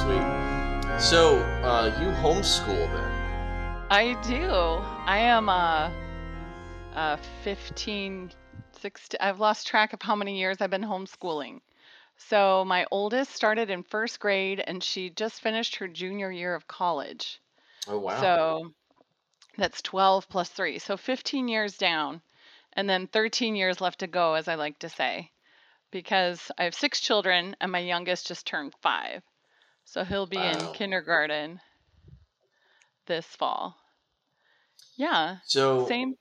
Sweet. So, you homeschool then? I do. I am 15, 16. I've lost track of how many years I've been homeschooling. So my oldest started in first grade and she just finished her junior year of college. Oh, wow. So that's 12 plus 3. So 15 years down and then 13 years left to go, as I like to say, because I have 6 children and my youngest just turned 5. So he'll be in Wow. kindergarten this fall. Yeah, So, same.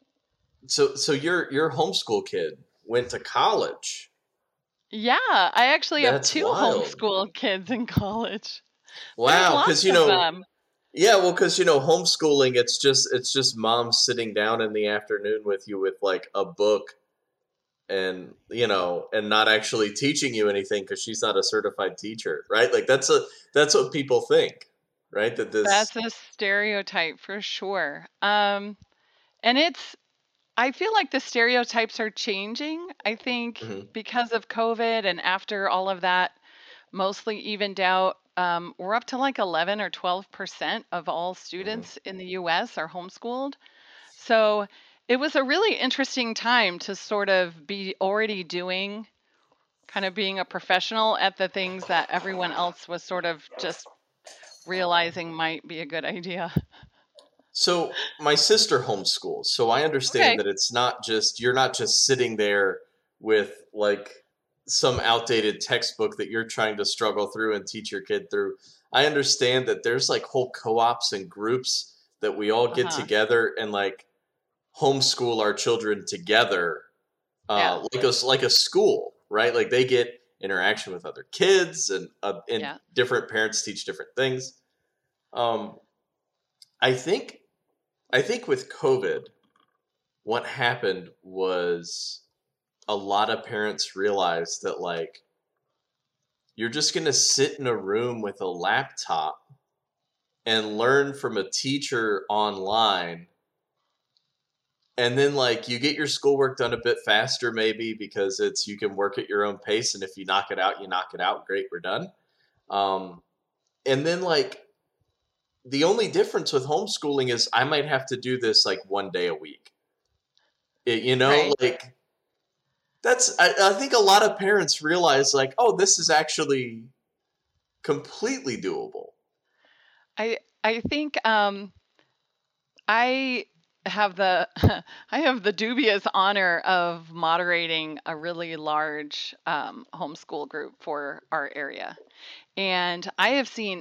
so your homeschool kid went to college. Yeah, I actually have That's 2 wild. homeschool kids in college. There's Wow, lots because of them. yeah, well, because homeschooling, it's just mom sitting down in the afternoon with you with like a book and and not actually teaching you anything because she's not a certified teacher, right? Like that's what people think, right? That this. That's a stereotype for sure. And I feel like the stereotypes are changing. I think Mhm, because of COVID and after all of that mostly evened out, we're up to like 11 or 12% of all mhm. students in the US are homeschooled. So it was a really interesting time to sort of be already doing kind of being a professional at the things that everyone else was sort of just realizing might be a good idea. So my sister homeschools, so I understand Okay. that it's not just you're not just sitting there with like some outdated textbook that you're trying to struggle through and teach your kid through. I understand that there's like whole co-ops and groups that we all get Uh-huh. together and like homeschool our children together, Yeah. like a school, right? Like they get interaction with other kids and Yeah. different parents teach different things. Um, I think I think with COVID, what happened was a lot of parents realized that like you're just going to sit in a room with a laptop and learn from a teacher online, and then like you get your schoolwork done a bit faster maybe because it's you can work at your own pace, and if you knock it out, you knock it out, great, we're done. um, and then like the only difference with homeschooling is I might have to do this like one day a week. Right. Like I think a lot of parents realize like, oh, this is actually completely doable. I think I have the I have the dubious honor of moderating a really large homeschool group for our area. And I have seen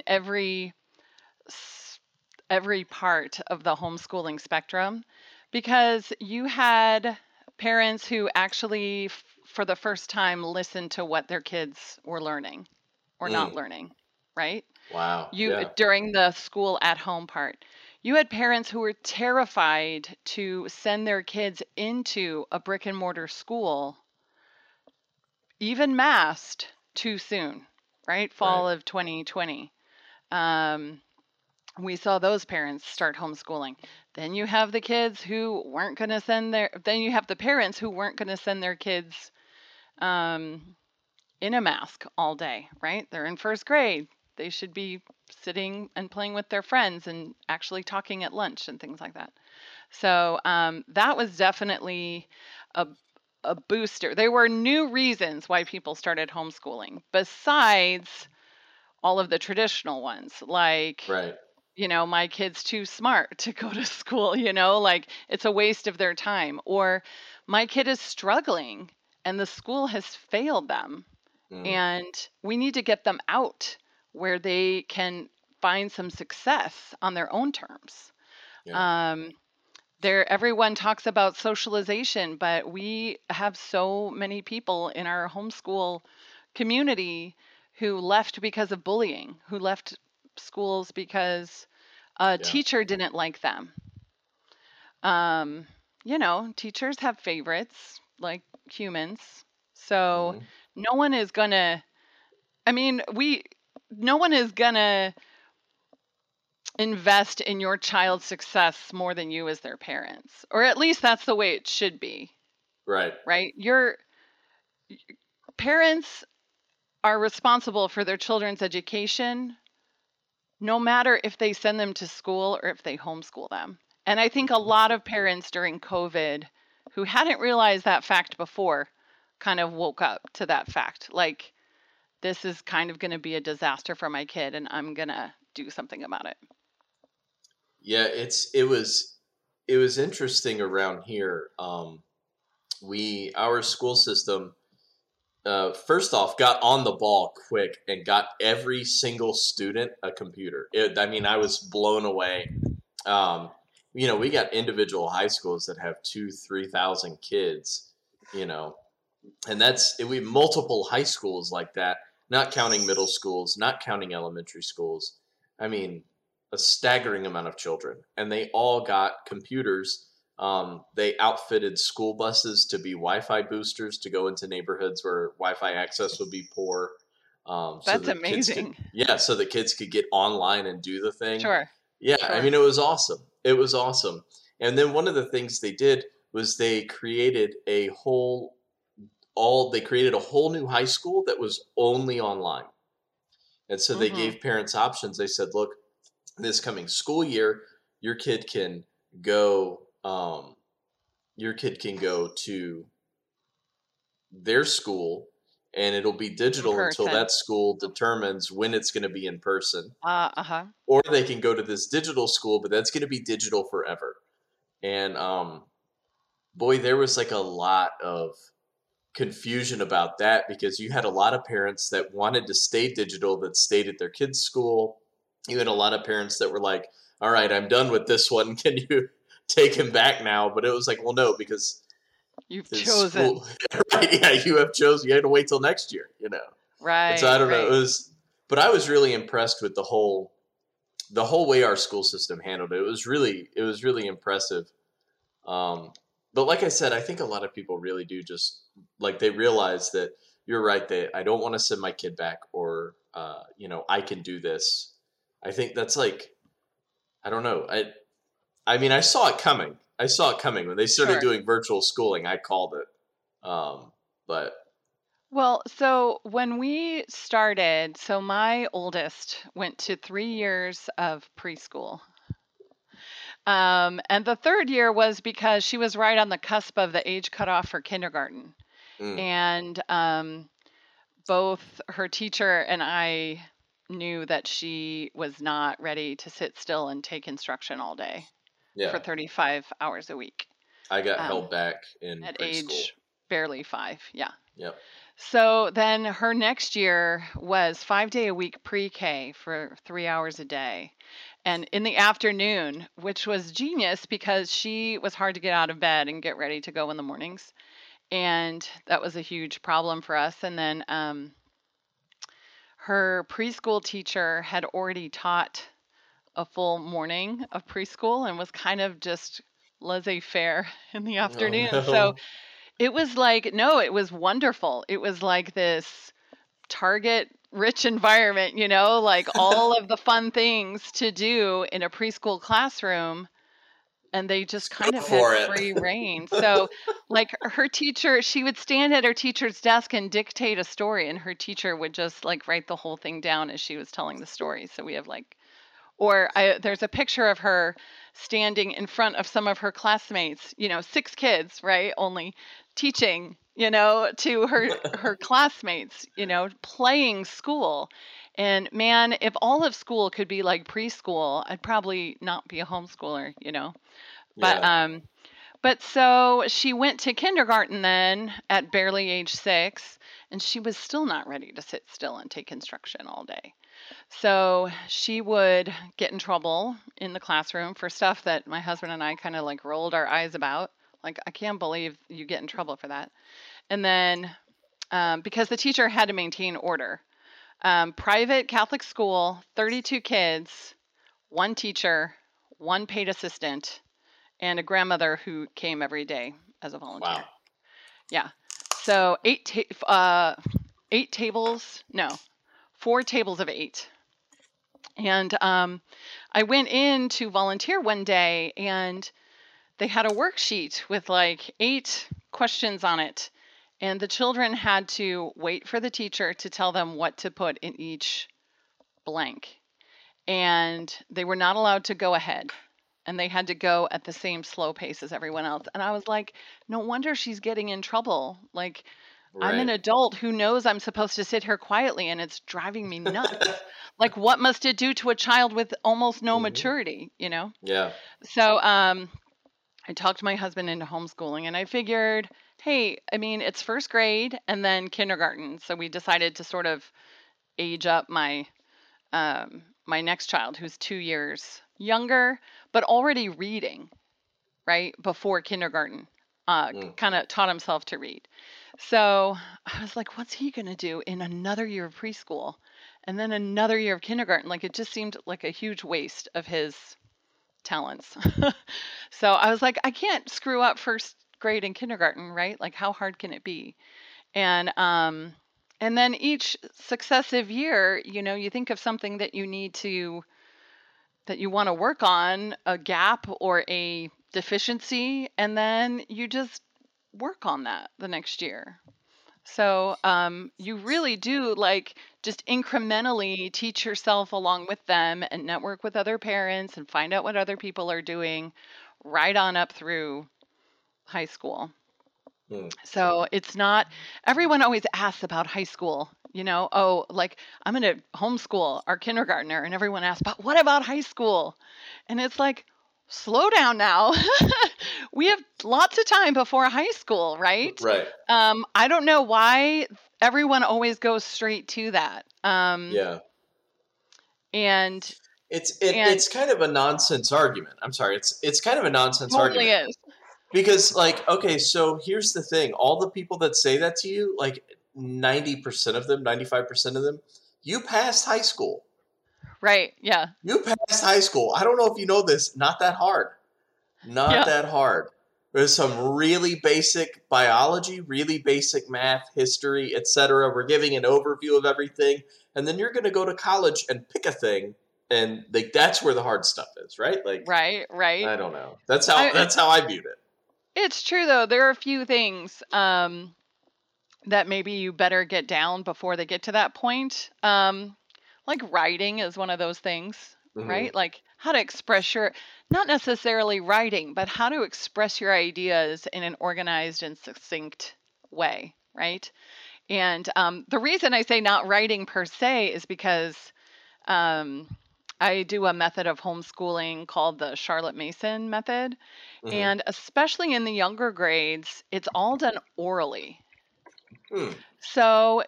s- every part of the homeschooling spectrum because you had parents who actually for the first time listened to what their kids were learning or not Mm, learning, right? wow. You Yeah. during the school at home part. You had parents who were terrified to send their kids into a brick and mortar school, even masked, too soon, right? Right. Fall of 2020. Um, we saw those parents start homeschooling. Then you have the kids who weren't going to send their, then you have the parents who weren't going to send their kids um, in a mask all day, right? They're in first grade. They should be sitting and playing with their friends and actually talking at lunch and things like that. So that was definitely a, a booster. There were new reasons why people started homeschooling besides all of the traditional ones, like Right. my kid's too smart to go to school, like it's a waste of their time. Or my kid is struggling and the school has failed them Mm, and we need to get them out where they can find some success on their own terms. yeah. Um, everyone talks about socialization, but we have so many people in our homeschool community who left because of bullying, who left schools because a Yeah. teacher didn't like them. Um, teachers have favorites like humans. So Hmm. no one is going to, I mean, no one is going to invest in your child's success more than you as their parents. Or at least that's the way it should be, Right. right? Your parents are responsible for their children's education, no matter if they send them to school or if they homeschool them. And I think a lot of parents during COVID who hadn't realized that fact before kind of woke up to that fact. Like, this is kind of going to be a disaster for my kid, and I'm going to do something about it. Yeah, it was interesting around here. Our school system, first off, got on the ball quick and got every single student a computer. I mean, I was blown away. Um, we got individual high schools that have 2,000-3,000 kids. And we have multiple high schools like that, not counting middle schools, not counting elementary schools. I mean, a staggering amount of children, and they all got computers. They outfitted school buses to be Wi-Fi boosters to go into neighborhoods where Wi-Fi access would be poor. That's amazing. So the kids could get online and do the thing. Sure. Yeah, Sure. I mean, it was awesome. It was awesome. And then one of the things they did was they created a whole new high school that was only online. And so they gave parents options. They said, look, this coming school year, your kid can go to their school, and it'll be digital until that school determines when it's going to be in person. Or they can go to this digital school, but that's going to be digital forever. And boy, there was like a lot of confusion about that, because you had a lot of parents that wanted to stay digital that stayed at their kids' school. You had a lot of parents that were like, all right, I'm done with this one. Can you take him back now? But it was like, well, no, because you've chosen. Right, yeah, you have chosen. You had to wait till next year, Right. And so I don't know. But I was really impressed with the whole way our school system handled it. It was really impressive. But like I said, I think a lot of people really do just, like, they realize that you're right, that I don't want to send my kid back, or, I can do this. I think that's like, I don't know. I mean, I saw it coming. When they started doing virtual schooling. I called it. Well, so when we started, so my oldest went to 3 years of preschool. And the third year was because she was right on the cusp of the age cutoff for kindergarten. And both her teacher and I knew that she was not ready to sit still and take instruction all day for 35 hours a week. I got held back at preschool. Age barely 5. Yeah. Yep. So then her next year was 5-day-a-week pre-K for 3 hours a day. And in the afternoon, which was genius because she was hard to get out of bed and get ready to go in the mornings. And that was a huge problem for us. And then her preschool teacher had already taught a full morning of preschool and was kind of just laissez-faire in the afternoon. Oh, no. So it was like, no, it was wonderful. It was like this target rich environment, like all of the fun things to do in a preschool classroom. And they just kind of had free reign. So like her teacher, she would stand at her teacher's desk and dictate a story, and her teacher would just like write the whole thing down as she was telling the story. So we have like, there's a picture of her standing in front of some of her classmates, 6 kids, right? Only teaching, to her classmates, playing school. And man, if all of school could be like preschool, I'd probably not be a homeschooler, But yeah. But so she went to kindergarten then at barely age 6, and she was still not ready to sit still and take instruction all day. So she would get in trouble in the classroom for stuff that my husband and I kind of like rolled our eyes about. Like, I can't believe you get in trouble for that. And then because the teacher had to maintain order. Private Catholic school, 32 kids, 1 teacher, 1 paid assistant, and a grandmother who came every day as a volunteer. Wow. Yeah. So 4 tables of 8. And I went in to volunteer one day, and they had a worksheet with like 8 questions on it. And the children had to wait for the teacher to tell them what to put in each blank. And they were not allowed to go ahead. And they had to go at the same slow pace as everyone else. And I was like, no wonder she's getting in trouble. Like, I'm an Right. adult who knows I'm supposed to sit here quietly, and it's driving me nuts. Like, what must it do to a child with almost no maturity, you know? Yeah. So I talked my husband into homeschooling, and I figured, hey, I mean, it's first grade and then kindergarten. So we decided to sort of age up my my next child, who's 2 years younger, but already reading, right, before kindergarten. Mm. Kind of taught himself to read. So I was like, what's he going to do in another year of preschool and then another year of kindergarten? Like, it just seemed like a huge waste of his talents. So I was like, I can't screw up first grade and kindergarten, right? Like, how hard can it be? And then each successive year, you know, you think of something that you need to that you want to work on, a gap or a deficiency, and then you just work on that the next year. So you really do like just incrementally teach yourself along with them and network with other parents and find out what other people are doing right on up through high school. Mm. So it's not, everyone always asks about high school, you know, oh, like I'm going to homeschool our kindergartner. And everyone asks, but what about high school? And it's like, slow down now. We have lots of time before high school, right? Right. I don't know why everyone always goes straight to that. Yeah. And and It's kind of a nonsense argument. I'm sorry. It's kind of a nonsense totally argument is. because, like, okay, so here's the thing: all the people that say that to you, like 90% of them, 95% of them, you passed high school. Right. Yeah. You passed high school. I don't know if you know this. Not that hard. Not Yeah. that hard. There's some really basic biology, really basic math, history, etc. We're giving an overview of everything, and then you're going to go to college and pick a thing, and like that's where the hard stuff is, right? Like Right. Right. I don't know. I, That's how I viewed it. it's true though. There are a few things that maybe you better get down before they get to that point. Like writing is one of those things, Hmm. right? Like how to express your, not necessarily writing, but how to express your ideas in an organized and succinct way, right? And the reason I say not writing per se is because um, I do a method of homeschooling called the Charlotte Mason method. Hmm. And especially in the younger grades, it's all done orally. Hmm. So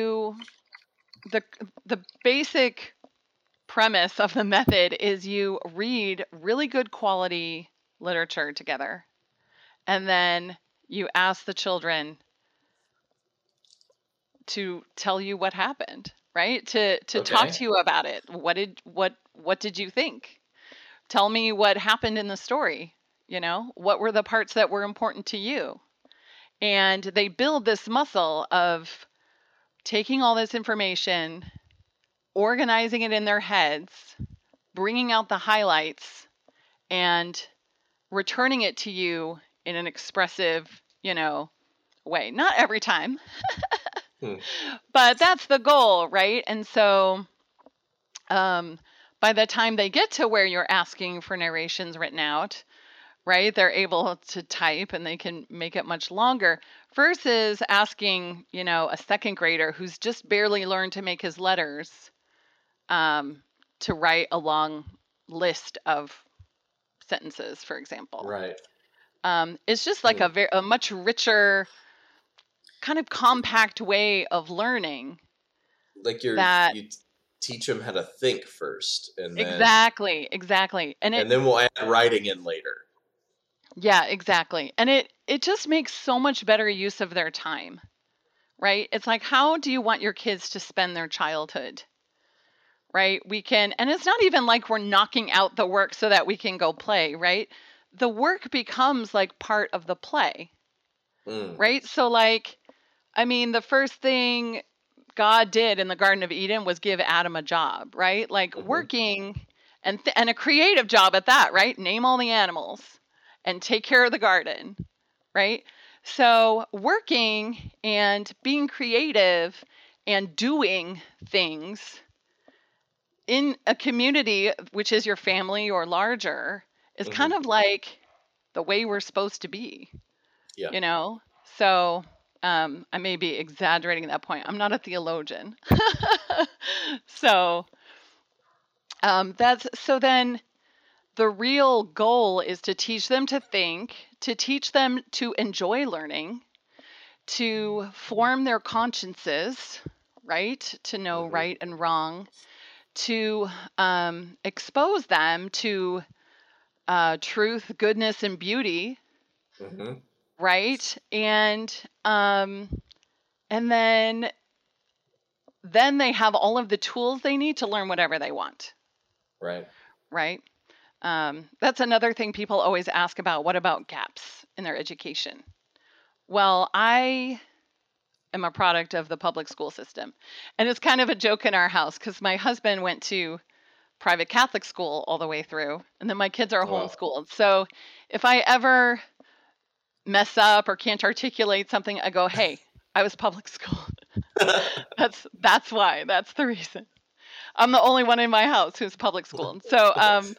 the the basic premise of the method is you read really good quality literature together, and then you ask the children to tell you what happened, right? To talk Okay. to you about it. What did you think? Tell me what happened in the story. You know, what were the parts that were important to you? And they build this muscle of taking all this information, organizing it in their heads, bringing out the highlights, and returning it to you in an expressive, you know, way. Not every time, Hmm. but that's the goal, right? And so um, by the time they get to where you're asking for narrations written out, right, they're able to type and they can make it much longer versus asking, you know, a second grader who's just barely learned to make his letters um, to write a long list of sentences, for example. Right. It's just like Hmm. a much richer, kind of compact way of learning Like that you teach them how to think first, exactly. and then we'll add writing in later. Yeah, exactly. And it just makes so much better use of their time, right? It's like, how do you want your kids to spend their childhood? Right? We can, and it's not even like we're knocking out the work so that we can go play, right? The work becomes like part of the play, Mm. right? So, like, I mean, the first thing God did in the Garden of Eden was give Adam a job, right? Like Hmm. working and a creative job at that, right? Name all the animals and take care of the garden, right? So working and being creative and doing things in a community, which is your family or larger, is kind Hmm. of like the way we're supposed to be, Yeah. you know? So I may be exaggerating at that point. I'm not a theologian. So that's so then the real goal is to teach them to think, to teach them to enjoy learning, to form their consciences, right? To know Hmm. right and wrong, to expose them to truth, goodness, and beauty, Hmm. right? And then they have all of the tools they need to learn whatever they want, Right. right? That's another thing people always ask about. What about gaps in their education? Well, I am a product of the public school system, and it's kind of a joke in our house because my husband went to private Catholic school all the way through, and then my kids are Well. homeschooled. So if I ever mess up or can't articulate something, I go, "Hey, I was public school." That's why. That's the reason. I'm the only one in my house who's public school. So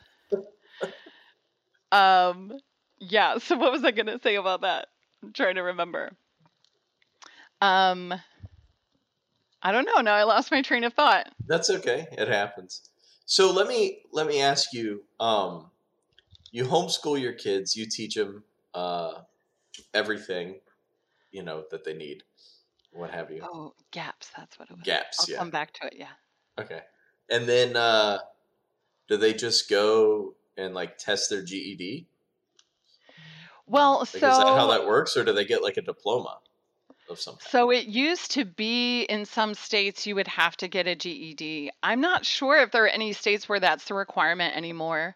um yeah, so what was I going to say about that? I'm trying to remember. Um I don't know. Now I lost my train of thought. That's okay. It happens. So let me ask you. You homeschool your kids. You teach them everything that they need, what have you. Oh, gaps, that's what it was. Gaps. I'll Yeah. come back to it, yeah. Okay. And then do they just go and like test their GED? Well, Like, is that how so that works, or do they get like a diploma of some kind? so it used to be in some states you would have to get a GED. I'm not sure if there are any states where that's the requirement anymore.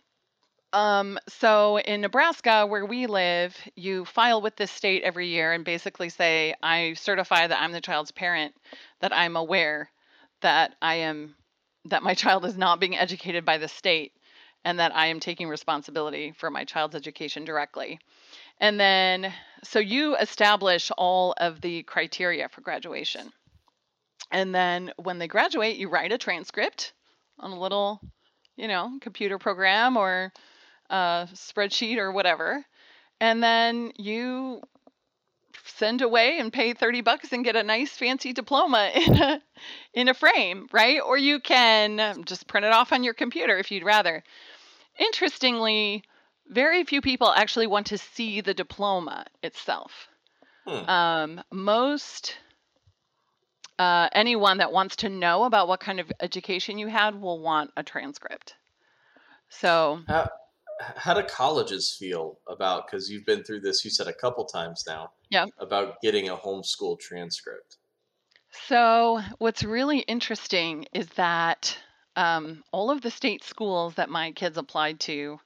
So in Nebraska, where we live, you file with the state every year and basically say, I certify that I'm the child's parent, that I'm aware that that my child is not being educated by the state, and that I am taking responsibility for my child's education directly. And then, so you establish all of the criteria for graduation. And then when they graduate, you write a transcript on a little, computer program or spreadsheet or whatever. And then you send away and pay $30 and get a nice fancy diploma in a frame, right? Or you can just print it off on your computer if you'd rather. Interestingly, very few people actually want to see the diploma itself. Hmm. Most anyone that wants to know about what kind of education you had will want a transcript. So, How do colleges feel about, because you've been through this, you said a couple times now, yeah. about getting a homeschool transcript? So, what's really interesting is that all of the state schools that my kids applied to,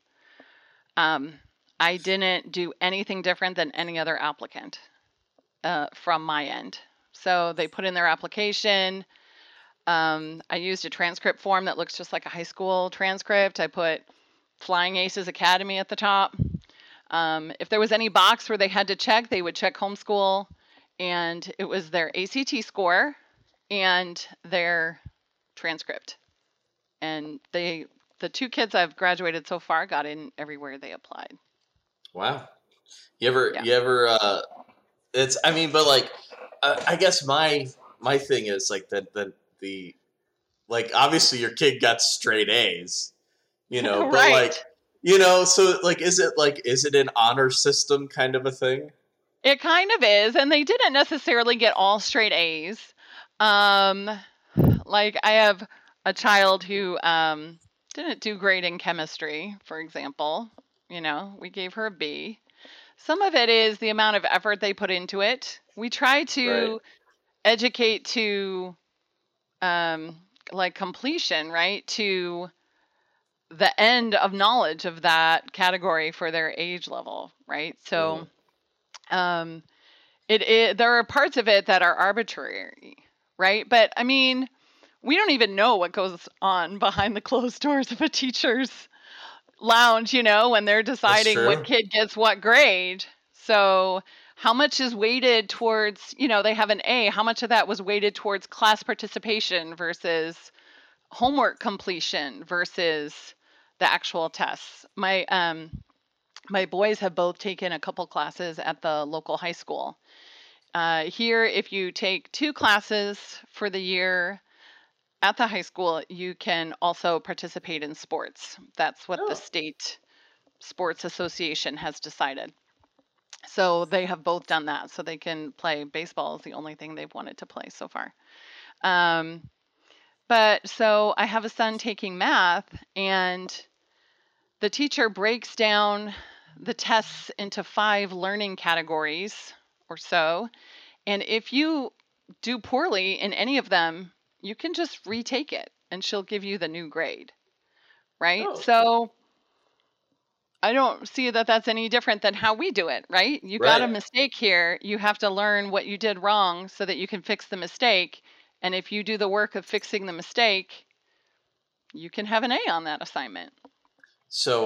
I didn't do anything different than any other applicant from my end. So, they put in their application. I used a transcript form that looks just like a high school transcript. I put Flying Aces Academy at the top. If there was any box where they had to check, they would check homeschool, and it was their ACT score and their transcript. And the two kids I've graduated so far got in everywhere they applied. Wow. You ever Yeah. you ever it's, I mean, but like I guess my thing is like the like, obviously your kid got straight A's, but like, Right. so like, is it an honor system kind of a thing? It kind of is, and they didn't necessarily get all straight A's. Um, like I have a child who didn't do great in chemistry, for example. We gave her a B. Some of it is the amount of effort they put into it. We try Right. to educate to um, like completion, right? To the end of knowledge of that category for their age level, right? Hmm. So um, there are parts of it that are arbitrary, right? But I mean, we don't even know what goes on behind the closed doors of a teacher's lounge, when they're That's deciding what true. kid gets what grade. So how much is weighted towards, they have an A, how much of that was weighted towards class participation versus homework completion versus the actual tests. My boys have both taken a couple classes at the local high school. Here, if you take 2 classes for the year at the high school, you can also participate in sports. That's what the Oh, state sports association has decided. So they have both done that. So they can play baseball is the only thing they've wanted to play so far. Um, but so I have a son taking math, and the teacher breaks down the tests into 5 learning categories or so. And if you do poorly in any of them, you can just retake it and she'll give you the new grade. Right? oh, So I don't see that that's any different than how we do it, right? You got a right. mistake here. You have to learn what you did wrong so that you can fix the mistake. And if you do the work of fixing the mistake, you can have an A on that assignment. So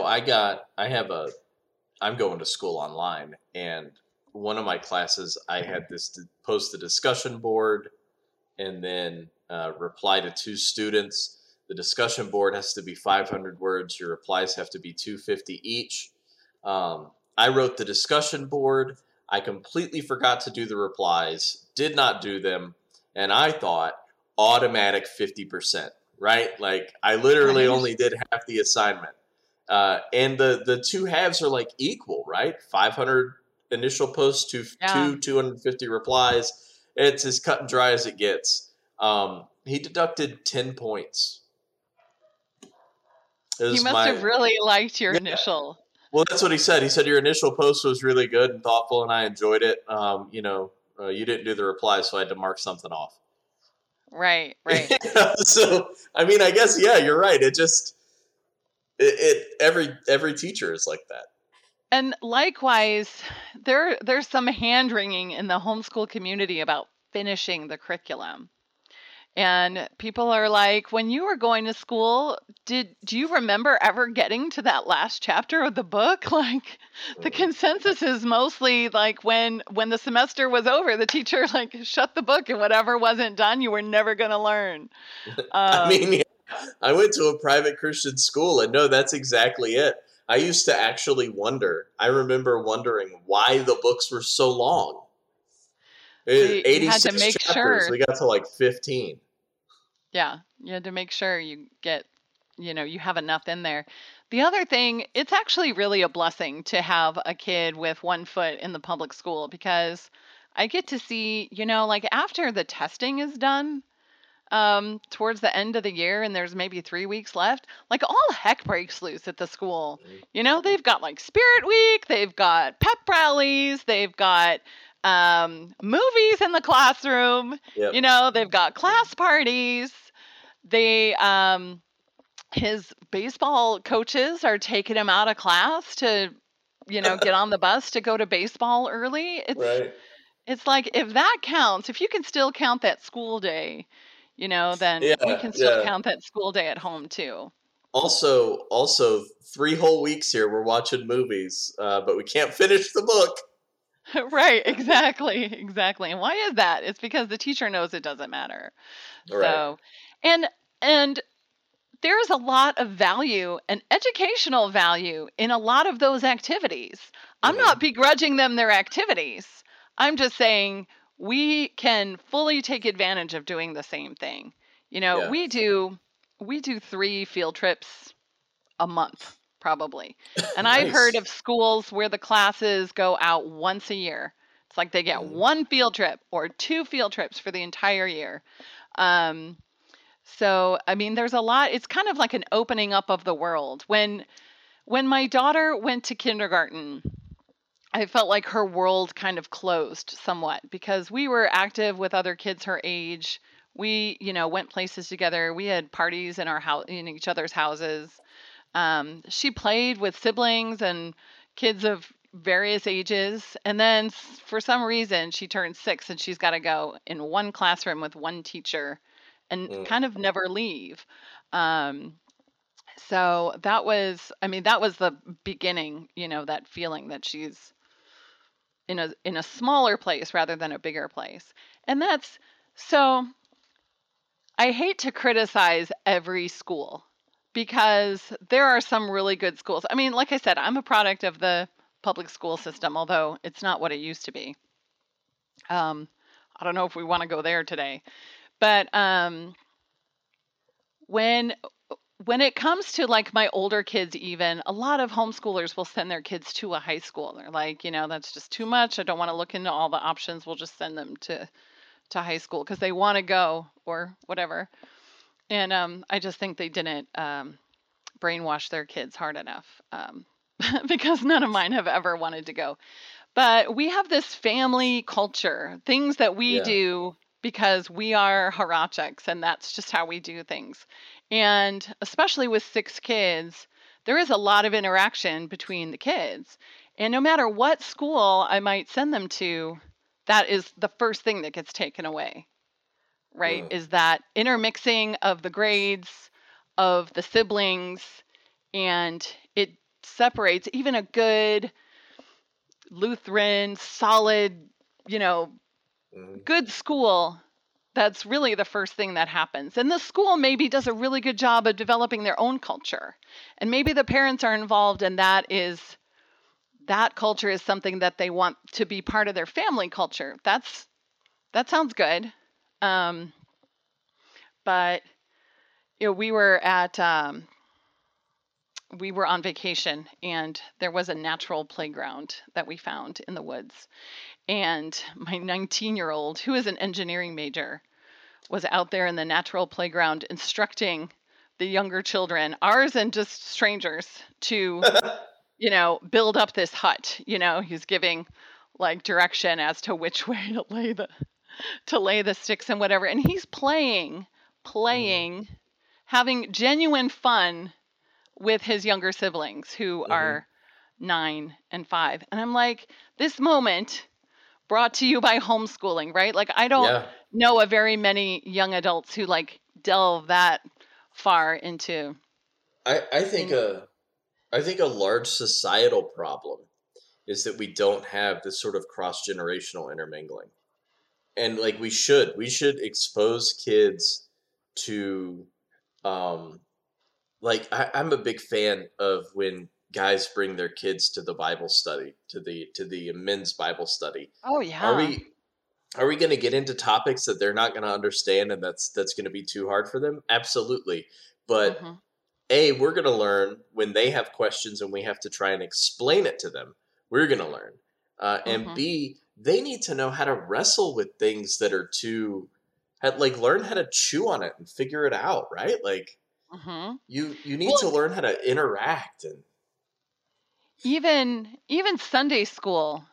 I'm going to school online, and one of my classes, I had this to post the discussion board and then reply to 2 students. The discussion board has to be 500 words. Your replies have to be 250 each. I wrote the discussion board. I completely forgot to do the replies, did not do them, and I thought automatic 50%, right? Like I literally Right? only did half the assignment. And the 2 halves are like equal, right? 500 initial posts to Yeah. 250 replies. It's as cut and dry as it gets. He deducted 10 points. It He was must have my really liked your Yeah. initial. Well, that's what he said. He said your initial post was really good and thoughtful, and I enjoyed it. You didn't do the reply, so I had to mark something off. Right, right. So, I mean, I guess you're right. Every teacher is like that. And likewise, there's some hand wringing in the homeschool community about finishing the curriculum. And people are like, when you were going to school, do you remember ever getting to that last chapter of the book? Like the Mm. consensus is mostly like when the semester was over, the teacher like shut the book and whatever wasn't done, you were never going to learn. I mean, Um, I went to a private Christian school, and no, that's exactly it. I used to actually wonder. I remember wondering why the books were so long. you had to 86 make chapters. sure. We got to like 15. Yeah, you had to make sure you get, you have enough in there. The other thing, it's actually really a blessing to have a kid with one foot in the public school because I get to see, like after the testing is done, towards the end of the year and there's maybe 3 weeks left, like all heck breaks loose at the school. They've got like Spirit Week, they've got pep rallies, they've got movies in the classroom, Yep. they've got class parties. They His baseball coaches are taking him out of class to, get on the bus to go to baseball early. Right. It's like if that counts, if you can still count that school day, then we Yeah. can still Yeah. count that school day at home too. Also, 3 whole weeks here we're watching movies, but we can't finish the book. Right, exactly, exactly. And why is that? It's because the teacher knows it doesn't matter. Right. So, and and there's a lot of value and educational value in a lot of those activities. I'm Mm-hmm. not begrudging them their activities. I'm just saying we can fully take advantage of doing the same thing. Yeah. We do 3 field trips a month probably. And I've heard Nice. of schools where the classes go out once a year. It's like they get Mm-hmm. 1 field trip or 2 field trips for the entire year. Um, so, I mean, there's a lot. It's kind of like an opening up of the world. When my daughter went to kindergarten, I felt like her world kind of closed somewhat because we were active with other kids her age. We, went places together. We had parties in our house, in each other's houses. She played with siblings and kids of various ages. And then for some reason, she turned 6 and she's got to go in one classroom with one teacher and Mm. kind of never leave. Um, so that was the beginning, that feeling that she's in a smaller place rather than a bigger place. And that's so I hate to criticize every school because there are some really good schools. I mean, like I said, I'm a product of the public school system, although it's not what it used to be. I don't know if we want to go there today, but when when it comes to like my older kids, even a lot of homeschoolers will send their kids to a high school. They're like, that's just too much. I don't want to look into all the options. We'll just send them to high school because they want to go or whatever. And I just think they didn't brainwash their kids hard enough because none of mine have ever wanted to go. But we have this family culture, things that we Yeah. do because we are Haracheks and that's just how we do things. And especially with 6 kids, there is a lot of interaction between the kids. And no matter what school I might send them to, that is the first thing that gets taken away, right? Mm. Is that intermixing of the grades, of the siblings, and it separates even a good Lutheran, solid, good school. That's really the first thing that happens. And the school maybe does a really good job of developing their own culture. And maybe the parents are involved, and that culture is something that they want to be part of their family culture. That sounds good. But we were on vacation, and there was a natural playground that we found in the woods. And my 19-year-old, who is an engineering major, was out there in the natural playground instructing the younger children, ours and just strangers, to, build up this hut. He's giving like direction as to which way to lay the sticks and whatever. And he's playing, having genuine fun with his younger siblings who are 9 and 5. And I'm like, this moment brought to you by homeschooling, right? Like, I don't know of very many young adults who like delve that far into. I think a large societal problem is that we don't have this sort of cross-generational intermingling. And like we should expose kids to like I'm a big fan of when guys bring their kids to the Bible study, to the men's Bible study. Oh yeah. Are we going to get into topics that they're not going to understand and that's going to be too hard for them? Absolutely. But A, we're going to learn when they have questions and we have to try and explain it to them. We're going to learn. And B, they need to know how to wrestle with things that are learn how to chew on it and figure it out, right? Like you need to learn how to interact. And even Sunday school,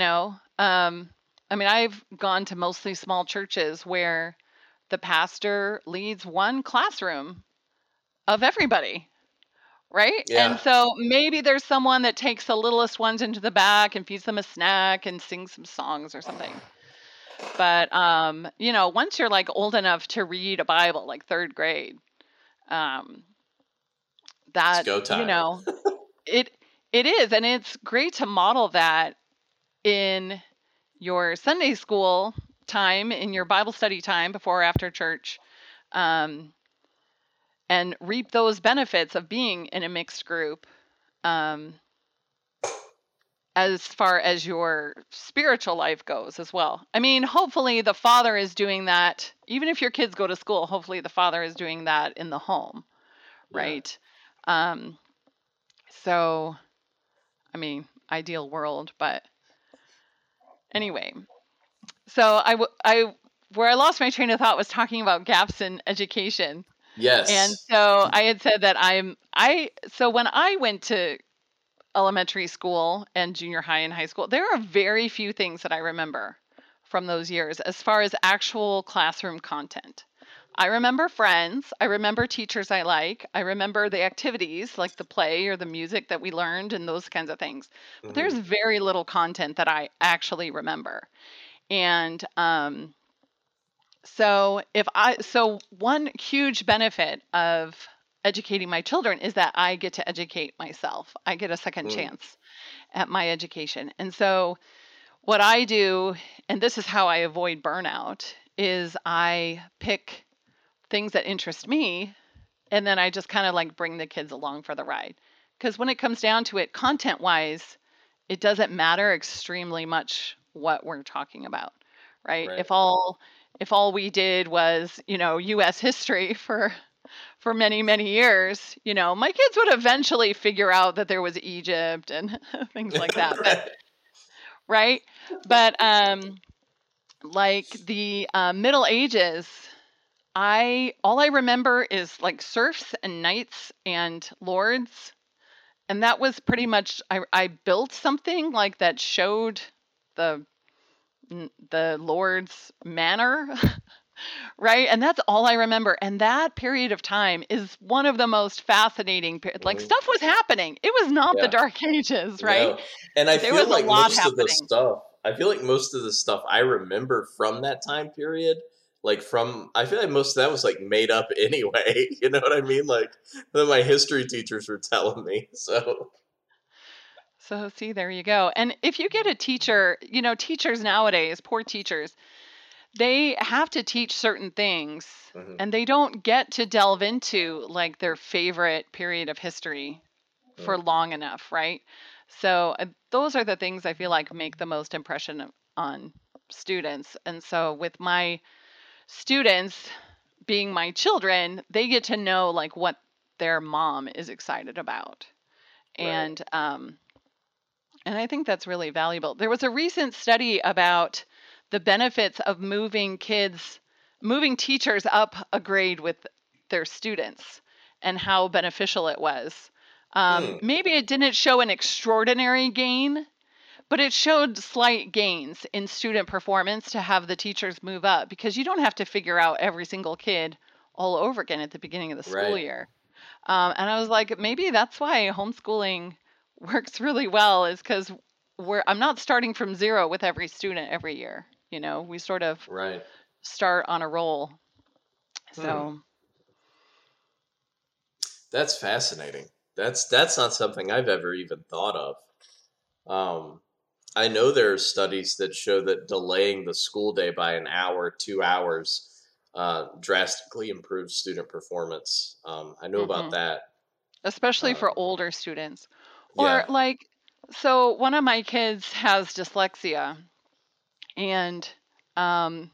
I mean, I've gone to mostly small churches where the pastor leads one classroom of everybody, right? Yeah. And so maybe there's someone that takes the littlest ones into the back and feeds them a snack and sings some songs or something. But once you're like old enough to read a Bible, like 3rd grade, that it's go time. it is, and it's great to model that in your Sunday school time, in your Bible study time before or after church, and reap those benefits of being in a mixed group, as far as your spiritual life goes as well. I mean, hopefully the father is doing that. Even if your kids go to school, hopefully the father is doing that in the home, right? So, I mean, ideal world, but anyway. So where I lost my train of thought was talking about gaps in education. Yes. And so I had said that so when I went to elementary school and junior high and high school, there are very few things that I remember from those years as far as actual classroom content. I remember friends. I remember teachers I like. I remember the activities like the play or the music that we learned and those kinds of things. But there's very little content that I actually remember. And so one huge benefit of educating my children is that I get to educate myself. I get a second chance at my education. And so what I do, and this is how I avoid burnout, is I pick things that interest me, and then I just kind of like bring the kids along for the ride. Because when it comes down to it, content wise, it doesn't matter extremely much what we're talking about, right? Right. If all we did was, US history for many, many years, my kids would eventually figure out that there was Egypt and things like that. But Right. right? But like the Middle Ages, all I remember is like serfs and knights and lords, and that was pretty much I built something like that showed the the lord's manner, right? And that's all I remember. And that period of time is one of the most fascinating like Mhm. stuff was happening. It was not the Yeah. Dark Ages, right? No. And There was a lot happening. I feel like most of the stuff I remember from that time period, I feel like most of that was like made up anyway. You know what I mean? Like that my history teachers were telling me. So So, see, there you go. And if you get a teacher, teachers nowadays, poor teachers, they have to teach certain things mhm. and they don't get to delve into like their favorite period of history for Mm. long enough, right? So, those are the things I feel like make the most impression on students. And so, with my students being my children, they get to know like what their mom is excited about. Right. And I think that's really valuable. There was a recent study about the benefits of moving teachers up a grade with their students and how beneficial it was. Hmm. Maybe it didn't show an extraordinary gain, but it showed slight gains in student performance to have the teachers move up because you don't have to figure out every single kid all over again at the beginning of the school Right. year. And I was like, maybe that's why homeschooling works really well, is because I'm not starting from zero with every student every year. We sort of Right. start on a roll. Hmm. So, That's fascinating. That's not something I've ever even thought of. Um, I know there are studies that show that delaying the school day by an hour, 2 hours, drastically improves student performance. I know about hmm that. especially for Um, older students. Or yeah. like, so one of my kids has dyslexia, and um,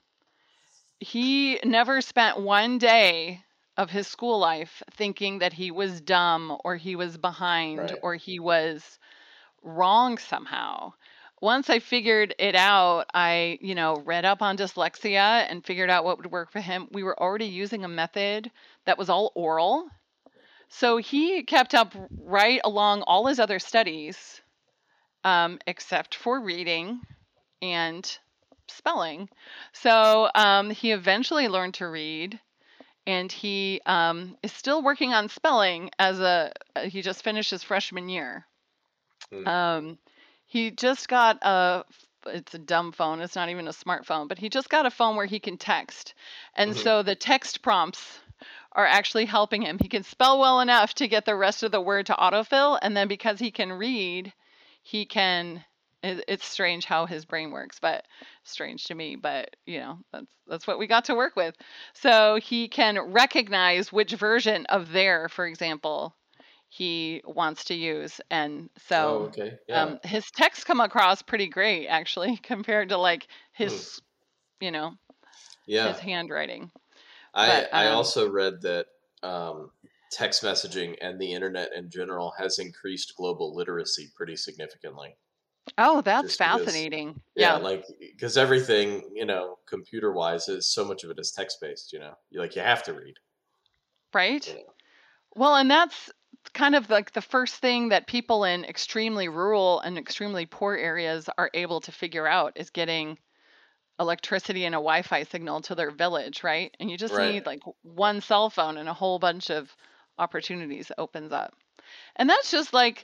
he never spent one day of his school life thinking that he was dumb or he was behind Right. or he was wrong somehow. Once I figured it out, I, read up on dyslexia and figured out what would work for him. We were already using a method that was all oral. So he kept up right along all his other studies, except for reading and spelling. So he eventually learned to read, and he is still working on spelling he just finished his freshman year. Hmm. Um, he just got it's a dumb phone. It's not even a smartphone, but he just got a phone where he can text. And Mhm. so the text prompts are actually helping him. He can spell well enough to get the rest of the word to autofill. And then because he can read, he can. It's strange how his brain works, but strange to me. But that's what we got to work with. So he can recognize which version of there, for example, he wants to use. And Oh, so okay. Yeah. his texts come across pretty great, actually, compared to like Hmm. his, you know, his Yeah. handwriting. I But I also read that text messaging and the internet in general has increased global literacy pretty significantly. oh, that's Just because, fascinating. yeah, Yeah, like because everything computer wise is so much of it is text based. You have to read. You right? know. Well, and that's kind of like the first thing that people in extremely rural and extremely poor areas are able to figure out is getting electricity and a Wi-Fi signal to their village, right? And you just Right. need like one cell phone and a whole bunch of opportunities opens up. And that's just like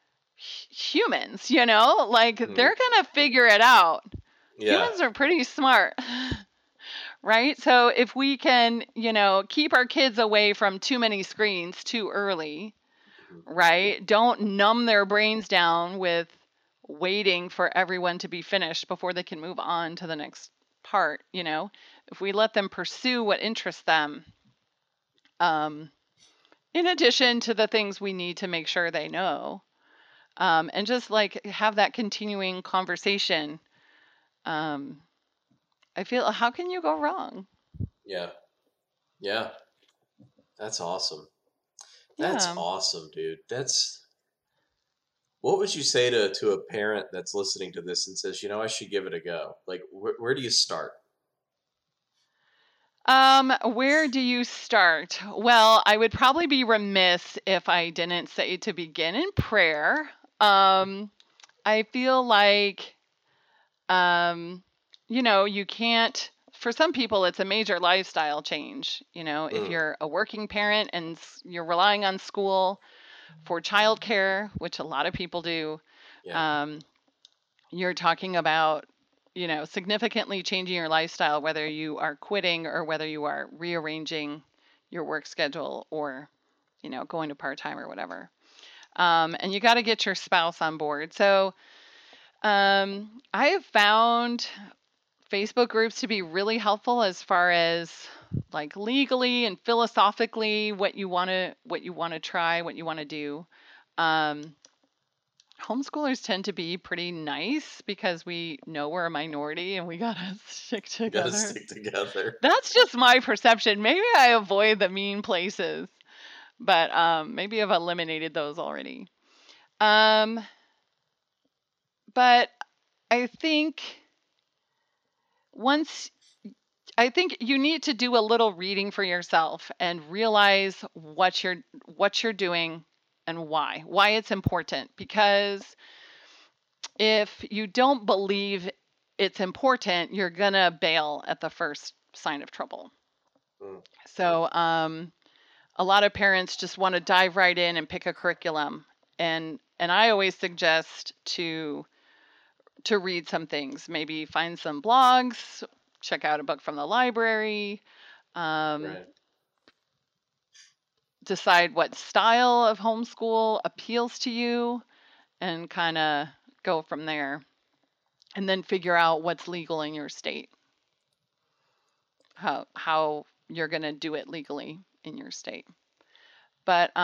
humans, like Mhm. they're gonna figure it out. Yeah. Humans are pretty smart, right? So if we can, keep our kids away from too many screens too early, Mhm. right? Don't numb their brains down with waiting for everyone to be finished before they can move on to the next part. If we let them pursue what interests them, in addition to the things we need to make sure they know, and just like have that continuing conversation, I feel, how can you go wrong? Yeah. Yeah. That's awesome. That's Yeah. awesome, dude. What would you say to a parent that's listening to this and says, I should give it a go? Like, where do you start? Where do you start? Well, I would probably be remiss if I didn't say to begin in prayer. I feel like, you can't, for some people, it's a major lifestyle change. If Mm, you're a working parent and you're relying on school for childcare, which a lot of people do, yeah. um, you're talking about, significantly changing your lifestyle, whether you are quitting or whether you are rearranging your work schedule or, going to part time or whatever. And you got to get your spouse on board. So I have found Facebook groups to be really helpful as far as like legally and philosophically what you want to try, what you want to do. Um, Homeschoolers tend to be pretty nice because we know we're a minority and we gotta stick You got to together. stick together. That's just my perception. Maybe I avoid the mean places, but maybe I've eliminated those already. Um, but I think once I think you need to do a little reading for yourself and realize what you're doing and why it's important, because if you don't believe it's important, you're gonna bail at the first sign of trouble. Mm, So a lot of parents just want to dive right in and pick a curriculum, and I always suggest to read some things, maybe find some blogs, check out a book from the library, um, right. decide what style of homeschool appeals to you, and kind of go from there, and then figure out what's legal in your state, how you're going to do it legally in your state. But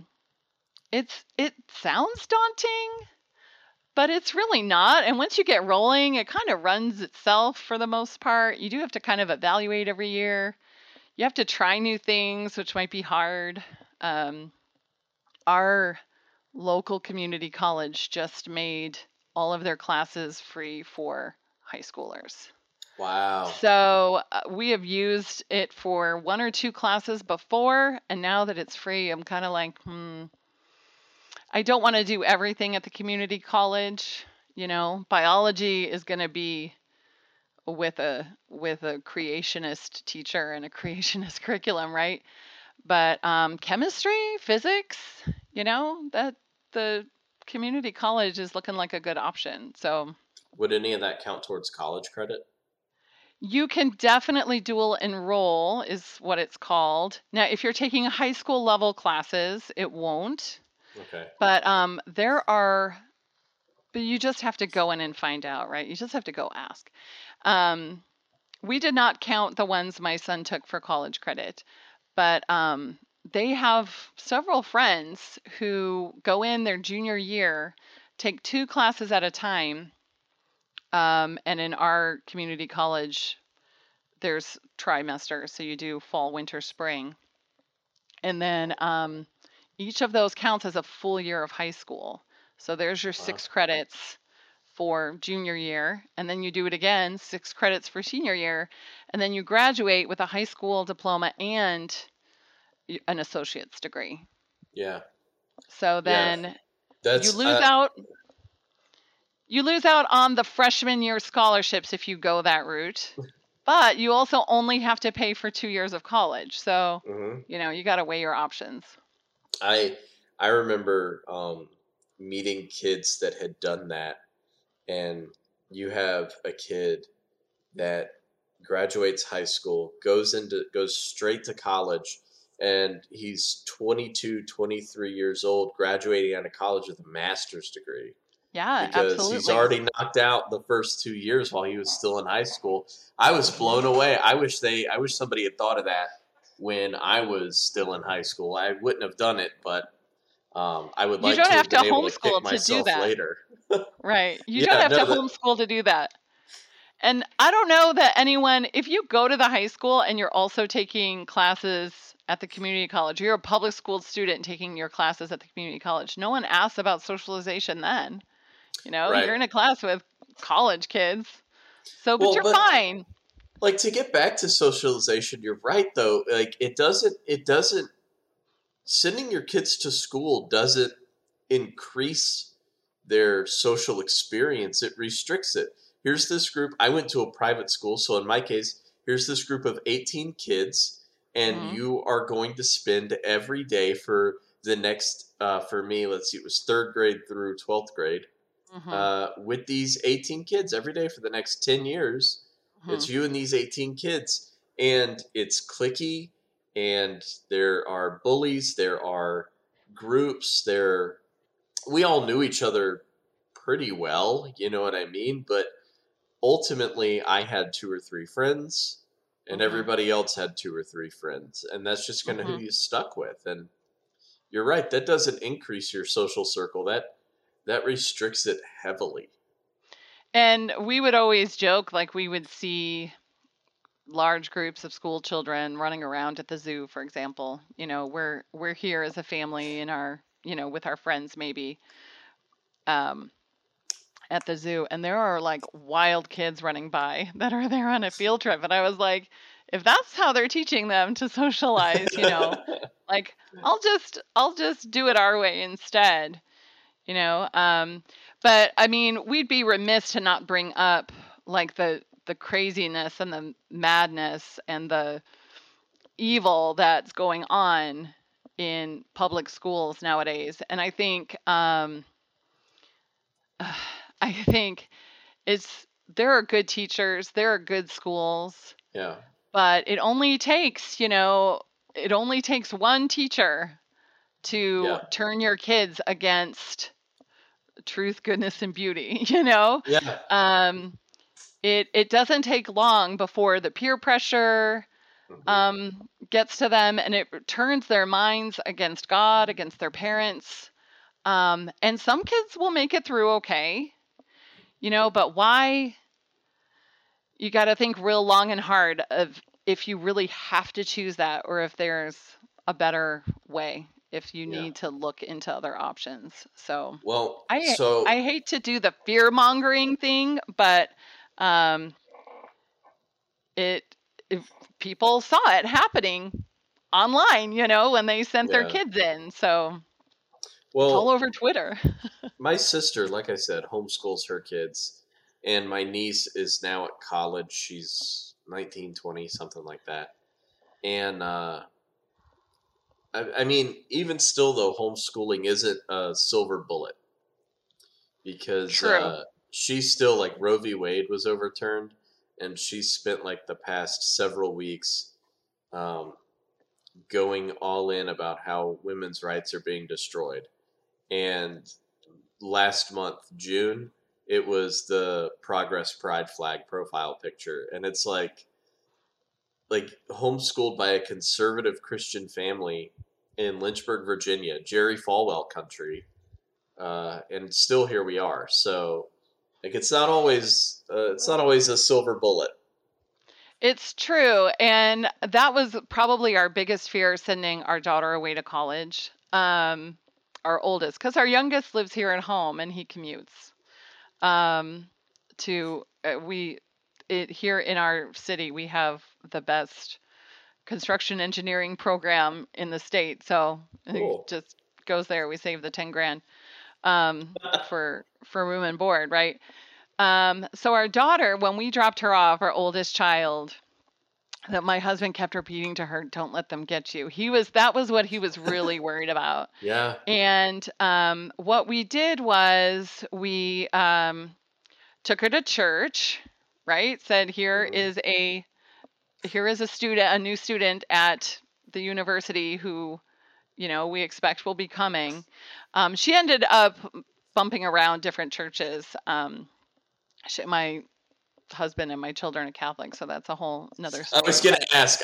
it sounds daunting, but it's really not. And once you get rolling, it kind of runs itself for the most part. You do have to kind of evaluate every year. You have to try new things, which might be hard. Um, our local community college just made all of their classes free for high schoolers. Wow. So we have used it for one or two classes before, and now that it's free, I'm kind of like, I don't want to do everything at the community college. Biology is going to be with a creationist teacher and a creationist curriculum, right? But chemistry, physics, that the community college is looking like a good option. So Would any of that count towards college credit? you can definitely dual enroll, is what it's called. Now, if you're taking high school level classes, it won't. Okay. But but you just have to go in and find out, right? You just have to go ask. Um, we did not count the ones my son took for college credit, but they have several friends who go in their junior year, take two classes at a time. And in our community college, there's trimesters, so you do fall, winter, spring. And then each of those counts as a full year of high school. So there's your Wow. 6 credits for junior year, and then you do it again, 6 credits for senior year, and then you graduate with a high school diploma and an associate's degree. Yeah. So Yeah. then you That's lose out you lose out on the freshman year scholarships if you go that route. But you also only have to pay for 2 years of college. So, mhm. you got to weigh your options. I remember meeting kids that had done that, and you have a kid that graduates high school, goes straight to college, and he's 22, 23 years old, graduating out of college with a master's degree. Yeah, because he's absolutely. already knocked out the first 2 years while he was still in high school. I was blown away. I wish somebody had thought of that when I was still in high school. I wouldn't have done it, but I would You like don't to have have to been able to kick homeschool to do myself that. later. Right. You don't Yeah, have to no, that homeschool to do that. And I don't know that anyone, if you go to the high school and you're also taking classes at the community college, you're a public school student taking your classes at the community college, no one asks about socialization then. right. You're in a class with college kids. So, but Well, you're but fine. like to get back to socialization, you're right though. Like it doesn't sending your kids to school doesn't increase their social experience. It restricts it. Here's this group. I went to a private school, so in my case, here's this group of 18 kids, and Hmm. you are going to spend every day for the next, for me, let's see, it was third grade through 12th grade, Hmm. with these 18 kids every day for the next 10 years. Hmm. It's you and these 18 kids. And it's clicky, and there are bullies, there are groups, we all knew each other pretty well, you know what I mean? But ultimately, I had two or three friends, and Hmm. everybody else had two or three friends. And that's just kind of who Hmm. you stuck with. And you're right, that doesn't increase your social circle. That restricts it heavily. And we would always joke like we would see large groups of school children running around at the zoo, for example. We're here as a family in our, with our friends maybe, um, at the zoo, and there are like wild kids running by that are there on a field trip. And I was like, if that's how they're teaching them to socialize, like I'll just do it our way instead, you know. But I mean, we'd be remiss to not bring up like the craziness and the madness and the evil that's going on in public schools nowadays. And I think it's there are good teachers, there are good schools, Yeah. but it only takes one teacher to Yeah. turn your kids against truth, goodness, and beauty. You know, Yeah. um, it doesn't take long before the peer pressure Hmm. gets to them, and it turns their minds against God, against their parents. And some kids will make it through okay, but why? You got to think real long and hard of if you really have to choose that or if there's a better way, if you Yeah. need to look into other options. So Well, I so I hate to do the fear mongering thing, but um, it if people saw it happening online, when they sent their yeah. kids in. So it's all Well, over Twitter. my sister, like I said, homeschools her kids, and my niece is now at college. She's 19, 20, something like that. And I mean, even still, though, homeschooling isn't a silver bullet because True. she's still like Roe v. Wade was overturned, and she spent like the past several weeks um, going all in about how women's rights are being destroyed. And last month, June, it was the Progress Pride flag profile picture, and it's like homeschooled by a conservative Christian family in Lynchburg, Virginia, Jerry Falwell country, and still here we are. So like it's not always a silver bullet. It's true. And that was probably our biggest fear sending our daughter away to college. Our oldest, because our youngest lives here at home and he commutes. To we it here in our city we have the best construction engineering program in the state. So he Cool. just goes there. We save the 10 grand for room and board, right? So our daughter, when we dropped her off, our oldest child, that my husband kept repeating to her, "Don't let them get you." That was what he was really worried about. Yeah. And what we did was we took her to church, right? Said, Hmm. here is a student, a new student at the university who we expect will be coming. She ended up bumping around different churches. My husband and my children are Catholic, so that's a whole another story. I was going to ask.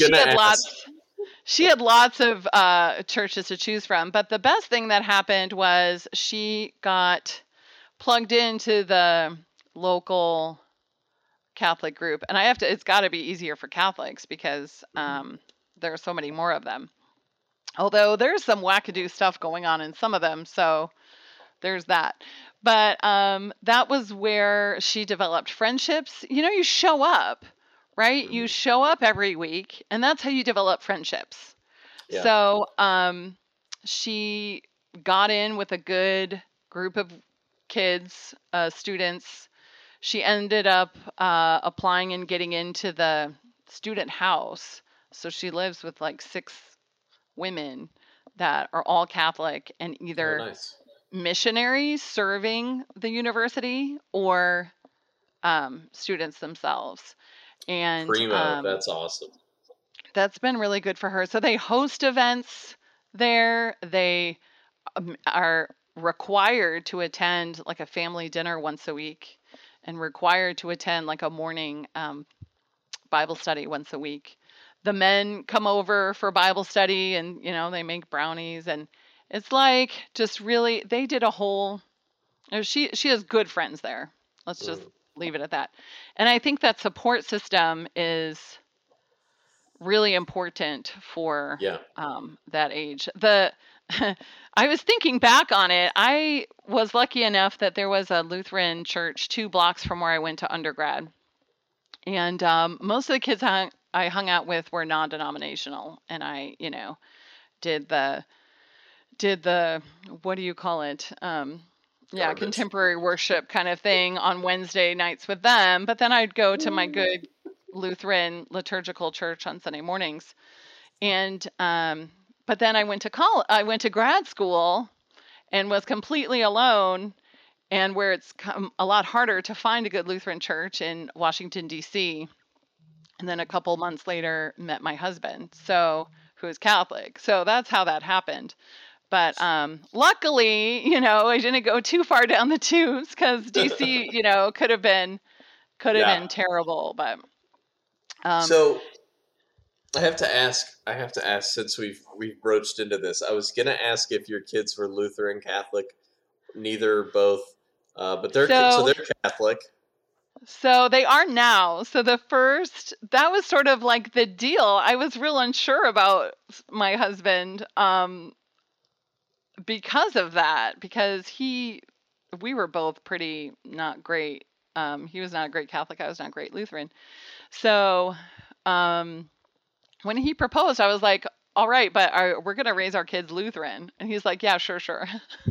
She had lots of churches to choose from, but the best thing that happened was she got plugged into the local Catholic group, and it's got to be easier for Catholics because there are so many more of them. Although there's some wackadoo stuff going on in some of them, so there's that. But that was where she developed friendships. You show up, right? You show up every week, and that's how you develop friendships. Yeah. So she got in with a good group of kids, students. She ended up applying and getting into the student house. So she lives with like 6 women that are all Catholic and either missionaries serving the university or students themselves. And Primo, that's awesome. That's been really good for her. So they host events there. They are required to attend like a family dinner once a week and required to attend like a morning Bible study once a week. The men come over for Bible study and, they make brownies, and it's like just really, they did a whole, she has good friends there. Let's just leave it at that. And I think that support system is really important for that age. I was thinking back on it. I was lucky enough that there was a Lutheran church 2 blocks from where I went to undergrad. And most of the kids I hung out with were non-denominational, and I, did the what do you call it? Contemporary worship kind of thing on Wednesday nights with them. But then I'd go to my good Lutheran liturgical church on Sunday mornings, and but then I went to I went to grad school, and was completely alone. And where it's a lot harder to find a good Lutheran church in Washington, D.C. And then a couple months later, met my husband, who is Catholic. So that's how that happened. But luckily, I didn't go too far down the tubes because D.C., could have been terrible. But so I have to ask since we've broached into this. I was going to ask if your kids were Lutheran, Catholic, neither, both. But they're Catholic. So they are now. So that was sort of like the deal. I was real unsure about my husband because of that, because we were both pretty not great. He was not a great Catholic. I was not a great Lutheran. So when he proposed, I was like, all right, but we're going to raise our kids Lutheran. And he's like, yeah, sure.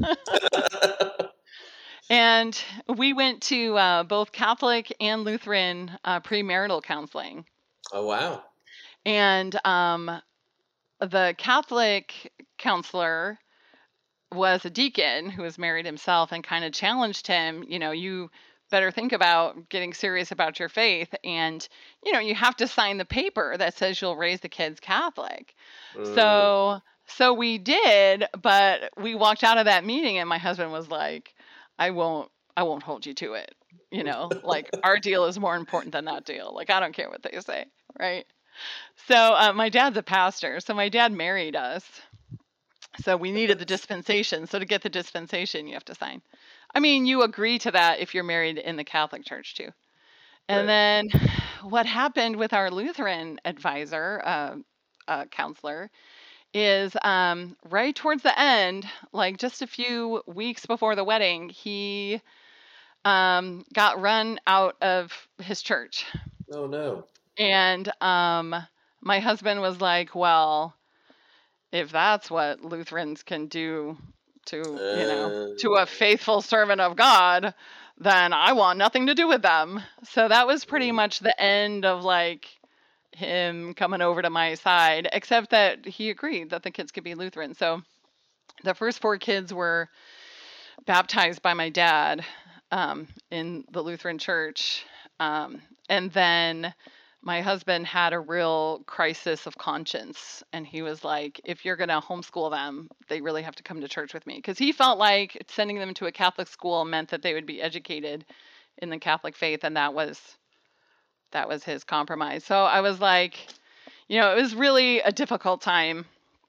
And we went to both Catholic and Lutheran premarital counseling. Oh, wow. And the Catholic counselor was a deacon who was married himself and kind of challenged him, you better think about getting serious about your faith. And, you have to sign the paper that says you'll raise the kids Catholic. So we did, but we walked out of that meeting and my husband was like, I won't hold you to it. Like our deal is more important than that deal. Like, I don't care what they say. Right. So my dad's a pastor. So my dad married us. So we needed the dispensation. So to get the dispensation, you have to sign. I mean, you agree to that if you're married in the Catholic Church too. And then what happened with our Lutheran advisor, counselor, is right towards the end, like just a few weeks before the wedding, he got run out of his church. Oh, no. And my husband was like, well, if that's what Lutherans can do to a faithful servant of God, then I want nothing to do with them. So that was pretty much the end of like him coming over to my side, except that he agreed that the kids could be Lutheran. So the first 4 kids were baptized by my dad in the Lutheran church. And then my husband had a real crisis of conscience, and he was like, if you're going to homeschool them, they really have to come to church with me, because he felt like sending them to a Catholic school meant that they would be educated in the Catholic faith, and that was his compromise. So I was like, it was really a difficult time.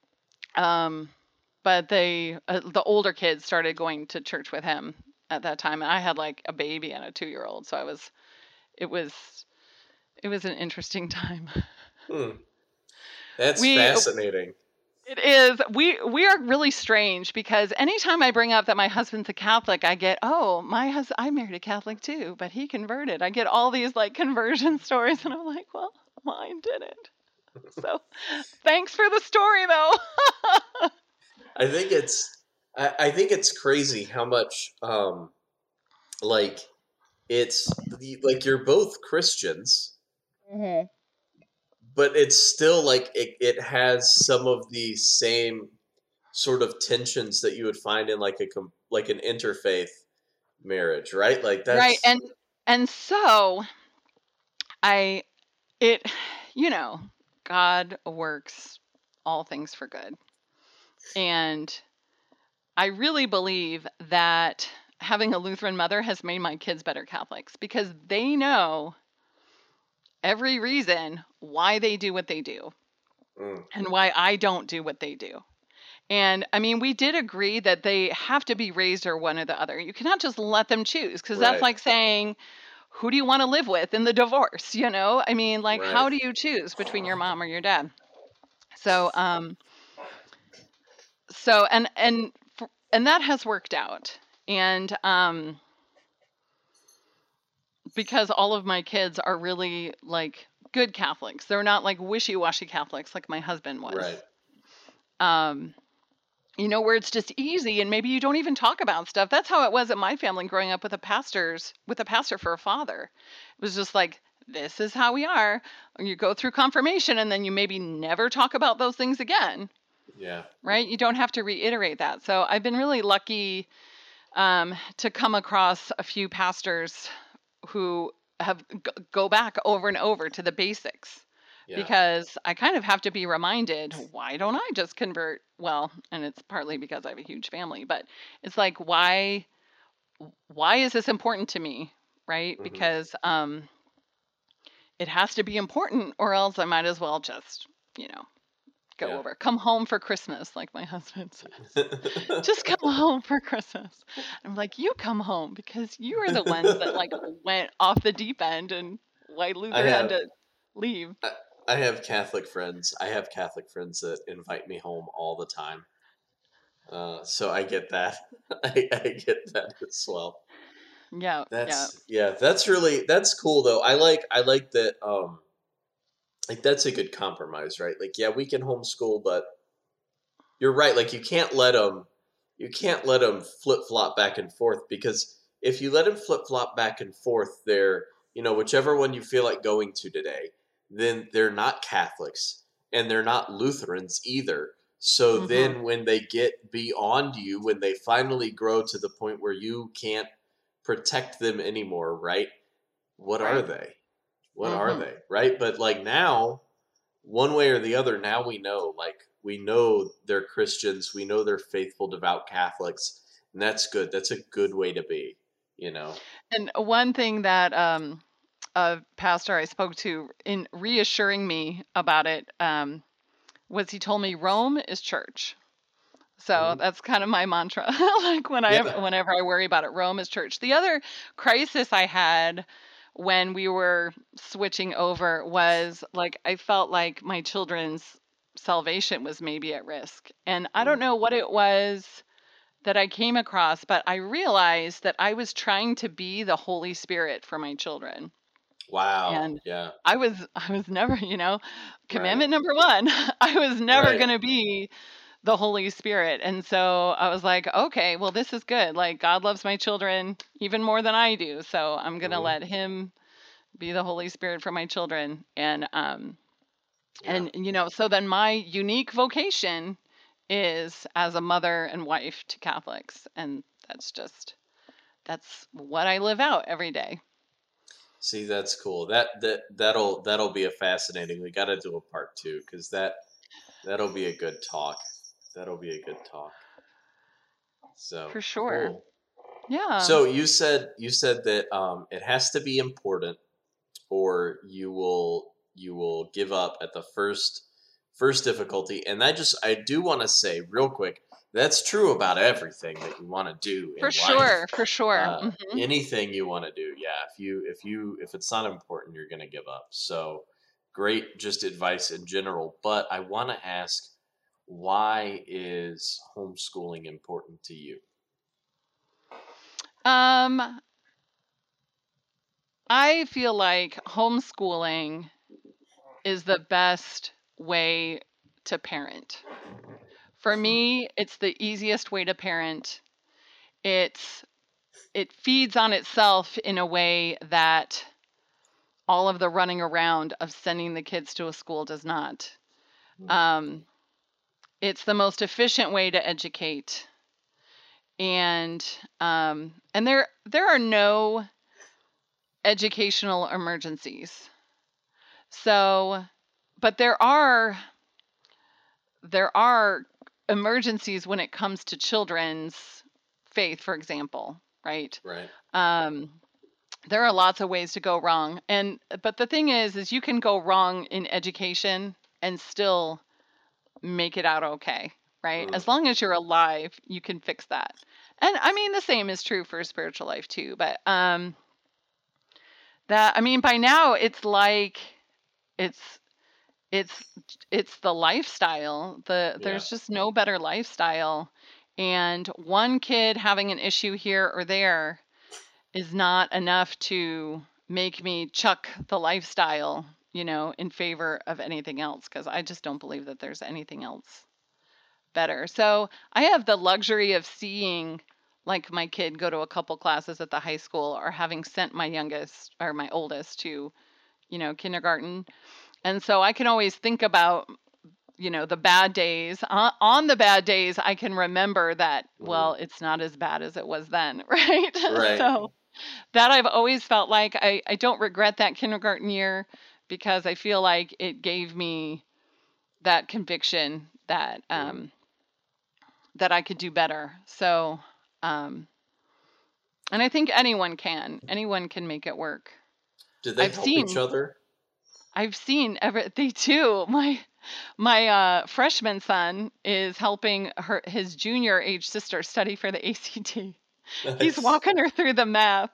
But the older kids started going to church with him at that time, and I had like a baby and a 2-year-old, so it was it was an interesting time. Hmm. That's We fascinating. It is. We are really strange, because anytime I bring up that my husband's a Catholic, I get, oh, I married a Catholic too, but he converted. I get all these like conversion stories, and I'm like, well, mine didn't. So thanks for the story, though. I think I think it's crazy how much like like you're both Christians, Hmm. but it's still like it has some of the same sort of tensions that you would find in like like an interfaith marriage, right? Like Right, that's and so I it you know God works all things for good, and I really believe that having a Lutheran mother has made my kids better Catholics, because they know every reason why they do what they do mm, and why I don't do what they do. And I mean, we did agree that they have to be raised or one or the other. You cannot just let them choose, because that's right, like saying, who do you want to live with in the divorce? I mean, like, right. how do you choose between your mom or your dad? So, so and that has worked out. And because all of my kids are really like good Catholics. They're not like wishy-washy Catholics like my husband was. Right. Um, where it's just easy, and maybe you don't even talk about stuff. That's how it was at my family growing up with a pastor for a father. It was just like, this is how we are. You go through confirmation, and then you maybe never talk about those things again, Yeah. right? You don't have to reiterate that. So I've been really lucky to come across a few pastors who go back over and over to the basics, Yeah. because I kind of have to be reminded, why don't I just convert? Well, and it's partly because I have a huge family, but it's like, why is this important to me, right? Hmm. Because it has to be important, or else I might as well just, you know, go Yeah. over. Come home for Christmas, like my husband says. Just come home for Christmas. I'm like, you come home, because you are the ones that like went off the deep end, and why I Luther had have to leave. I, I have Catholic friends. I have Catholic friends that invite me home all the time. So I get that. I get that as well. Yeah, yeah. That's cool though. I like that. Like that's a good compromise, right? Like yeah, we can homeschool, but you're right. Like you can't let them flip flop back and forth, because if you let them flip flop back and forth, they're whichever one you feel like going to today, then they're not Catholics and they're not Lutherans either. So Mhm. then when they get beyond you, when they finally grow to the point where you can't protect them anymore, right? What are Right. they? What are Mhm. they? Right? But like now, one way or the other, now we know. Like we know they're Christians, we know they're faithful, devout Catholics, and that's good. That's a good way to be. You know. And one thing that a pastor I spoke to, in reassuring me about it, was he told me Rome is church. So Hmm. that's kind of my mantra. Like Yeah. whenever I worry about it, Rome is church. The other crisis I had when we were switching over was like, I felt like my children's salvation was maybe at risk. And I don't Mm. know what it was that I came across, but I realized that I was trying to be the Holy Spirit for my children. Wow. And Yeah. I was never, Right. commandment number 1, I was never Right. going to be the Holy Spirit. And so I was like, okay, well, this is good. Like, God loves my children even more than I do. So I'm going to Hmm. let him be the Holy Spirit for my children. Yeah. So then my unique vocation is as a mother and wife to Catholics. And that's what I live out every day. See, that's cool. That'll be a fascinating. We got to do a part two because that'll be a good talk. That'll be a good talk. So For sure. cool. Yeah. So you said that it has to be important, or you will give up at the first difficulty. And I do want to say real quick, that's true about everything that you want to do For in life. sure. For sure. Anything you want to do, yeah. If it's not important, you're gonna give up. So great, just advice in general. But I want to ask, why is homeschooling important to you? Um, I feel like homeschooling is the best way to parent. For me, it's the easiest way to parent. It's it feeds on itself in a way that all of the running around of sending the kids to a school does not. Um, it's the most efficient way to educate, and there are no educational emergencies. So, but there are emergencies when it comes to children's faith, for example, right? Right. Um, there are lots of ways to go wrong, but the thing is you can go wrong in education and still make it out okay, right? Mm, As long as you're alive, you can fix that. And I mean, the same is true for spiritual life too. But that I mean, by now it's like it's it's it's the lifestyle. yeah. There's just no better lifestyle, and one kid having an issue here or there is not enough to make me chuck the lifestyle, in favor of anything else, because I just don't believe that there's anything else better. So I have the luxury of seeing like my kid go to a couple classes at the high school, or having sent my youngest or my oldest to, kindergarten. And so I can always think about, the bad days. On the bad days, I can remember that, Mm, well, it's not as bad as it was then, right? right. So that I've always felt like I don't regret that kindergarten year, because I feel like it gave me that conviction that Mm. that I could do better. So, um, and I think anyone can make it work. Did they I've help each seen, other? I've seen they too. My freshman son is helping his junior age sister study for the ACT. He's Nice. walking her through the math.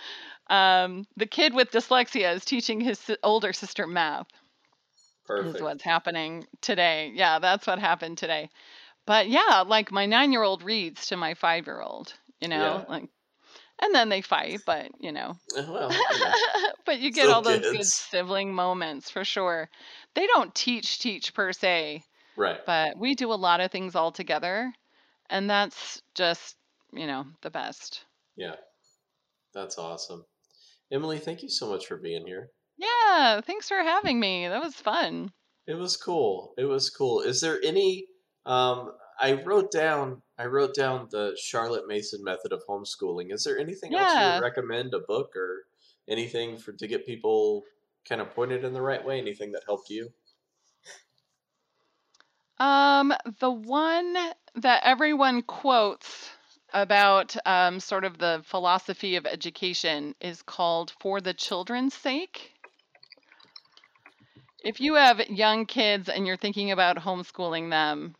The kid with dyslexia is teaching his older sister math. Is Perfect. what's happening today. Yeah, that's what happened today. But yeah, like my 9-year-old reads to my 5-year-old. Yeah. Like, and then they fight, but Well, but you get still all those good kids. sibling moments for sure. They don't teach per se, Right. but we do a lot of things all together, and that's just, the best. Yeah. That's awesome. Emily, thank you so much for being here. Yeah, thanks for having me. That was fun. It was cool. It was cool. Is there any I wrote down the Charlotte Mason method of homeschooling. Is there anything else you would Yeah. recommend, a book or anything for to get people kind of pointed in the right way? Anything that helped you? The one that everyone quotes about sort of the philosophy of education is called For the Children's Sake. If you have young kids and you're thinking about homeschooling them,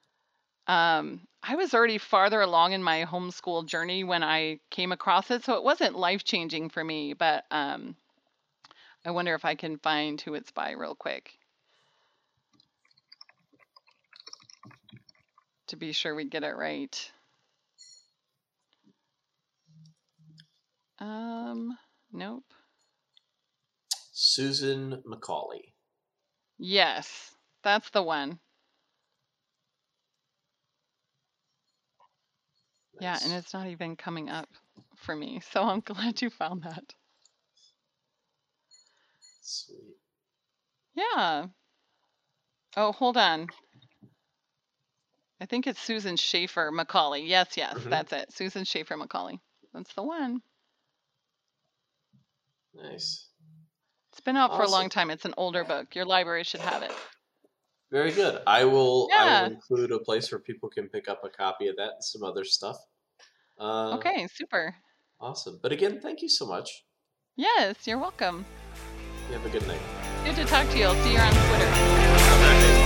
I was already farther along in my homeschool journey when I came across it, so it wasn't life changing for me. But I wonder if I can find who it's by real quick to be sure we get it right. Nope. Susan Macaulay. Yes, that's the one. Yeah, and Nice. it's not even coming up for me, so I'm glad you found that. Sweet. Yeah. Oh, hold on. I think it's Susan Schaefer Macaulay. Yes, yes, Hmm. that's it. Susan Schaefer Macaulay. That's the one. Nice. It's been out for a long Awesome. time. It's an older book. Your library should have it. Very good. I will Yeah. include a place where people can pick up a copy of that and some other stuff. Okay, super. Awesome. But again, thank you so much. Yes, you're welcome. You have a good night. Good to talk to you. I'll see you on Twitter. Okay.